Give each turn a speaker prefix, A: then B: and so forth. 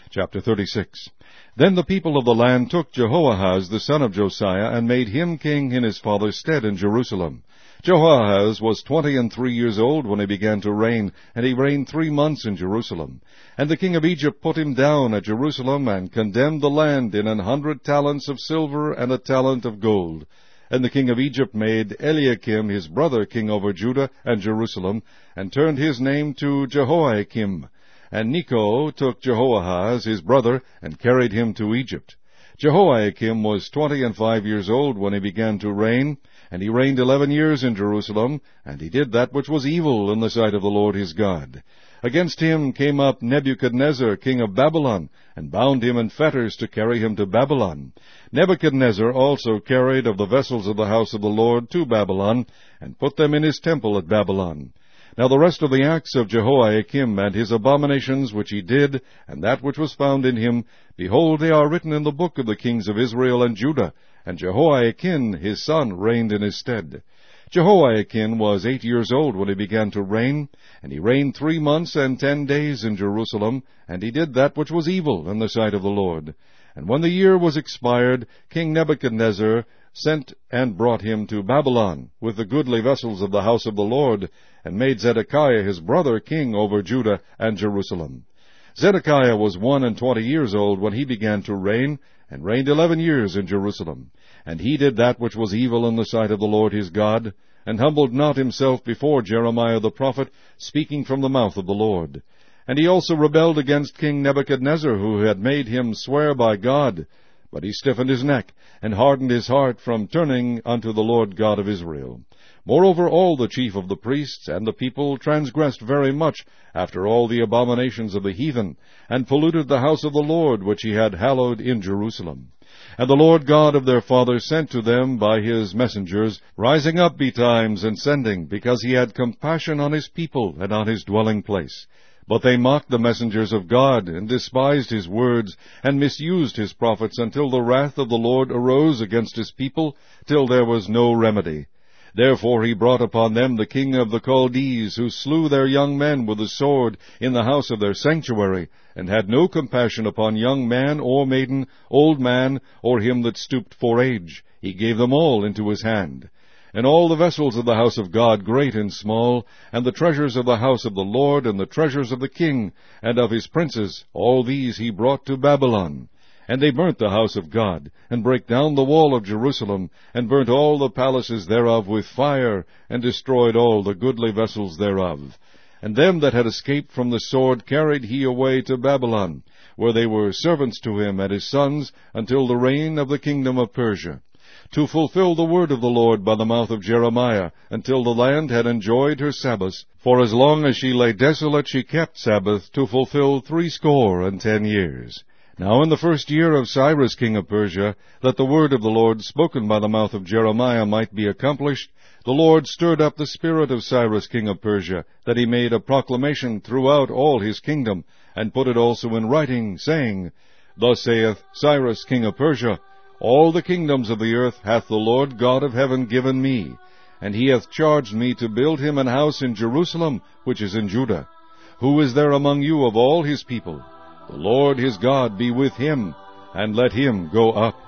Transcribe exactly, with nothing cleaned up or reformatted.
A: Chapter thirty-six. Then the people of the land took Jehoahaz the son of Josiah, and made him king in his father's stead in Jerusalem. Jehoahaz was twenty and three years old when he began to reign, and he reigned three months in Jerusalem. And the king of Egypt put him down at Jerusalem, and condemned the land in an hundred talents of silver and a talent of gold. And the king of Egypt made Eliakim his brother king over Judah and Jerusalem, and turned his name to Jehoiakim. And Necho took Jehoahaz his brother, and carried him to Egypt. Jehoiakim was twenty and five years old when he began to reign, and he reigned eleven years in Jerusalem, and he did that which was evil in the sight of the Lord his God. Against him came up Nebuchadnezzar king of Babylon, and bound him in fetters to carry him to Babylon. Nebuchadnezzar also carried of the vessels of the house of the Lord to Babylon, and put them in his temple at Babylon. Now the rest of the acts of Jehoiakim, and his abominations which he did, and that which was found in him, behold, they are written in the book of the kings of Israel and Judah, and Jehoiakim his son reigned in his stead. Jehoiakim was eight years old when he began to reign, and he reigned three months and ten days in Jerusalem, and he did that which was evil in the sight of the Lord. And when the year was expired, King Nebuchadnezzar sent and brought him to Babylon, with the goodly vessels of the house of the Lord, and made Zedekiah his brother king over Judah and Jerusalem. Zedekiah was one and twenty years old when he began to reign, and reigned eleven years in Jerusalem. And he did that which was evil in the sight of the Lord his God, and humbled not himself before Jeremiah the prophet, speaking from the mouth of the Lord. And he also rebelled against King Nebuchadnezzar, who had made him swear by God. But he stiffened his neck, and hardened his heart from turning unto the Lord God of Israel. Moreover, all the chief of the priests and the people transgressed very much after all the abominations of the heathen, and polluted the house of the Lord which he had hallowed in Jerusalem. And the Lord God of their fathers sent to them by his messengers, rising up betimes and sending, because he had compassion on his people and on his dwelling place. But they mocked the messengers of God, and despised his words, and misused his prophets, until the wrath of the Lord arose against his people, till there was no remedy. Therefore he brought upon them the king of the Chaldees, who slew their young men with the sword in the house of their sanctuary, and had no compassion upon young man or maiden, old man, or him that stooped for age. He gave them all into his hand. And all the vessels of the house of God, great and small, and the treasures of the house of the Lord, and the treasures of the king, and of his princes, all these he brought to Babylon. And they burnt the house of God, and brake down the wall of Jerusalem, and burnt all the palaces thereof with fire, and destroyed all the goodly vessels thereof. And them that had escaped from the sword carried he away to Babylon, where they were servants to him and his sons, until the reign of the kingdom of Persia, to fulfill the word of the Lord by the mouth of Jeremiah, until the land had enjoyed her Sabbaths. For as long as she lay desolate she kept Sabbath, to fulfill threescore and ten years. Now in the first year of Cyrus king of Persia, that the word of the Lord spoken by the mouth of Jeremiah might be accomplished, the Lord stirred up the spirit of Cyrus king of Persia, that he made a proclamation throughout all his kingdom, and put it also in writing, saying, Thus saith Cyrus king of Persia, All the kingdoms of the earth hath the Lord God of heaven given me, and he hath charged me to build him an house in Jerusalem, which is in Judah. Who is there among you of all his people? The Lord his God be with him, and let him go up.